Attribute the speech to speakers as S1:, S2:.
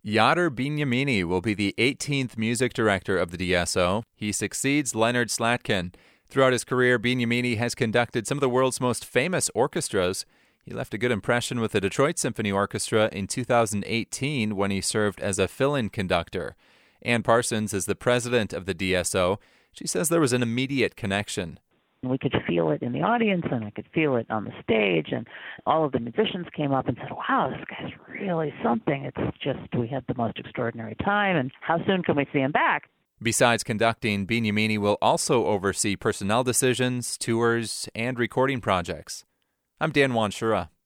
S1: Yadar Binyamini will be the 18th music director of the DSO. He succeeds Leonard Slatkin. Throughout his career, Binyamini has conducted some of the world's most famous orchestras. He left a good impression with the Detroit Symphony Orchestra in 2018 when he served as a fill-in conductor. Ann Parsons is the president of the DSO. She says there was an immediate connection.
S2: We could feel it in the audience, and I could feel it on the stage, and all of the musicians came up and said, wow, this guy's really something. It's just, we had the most extraordinary time, and how soon can we see him back?
S1: Besides conducting, Binyamini will also oversee personnel decisions, tours, and recording projects. I'm Dan Wanshura.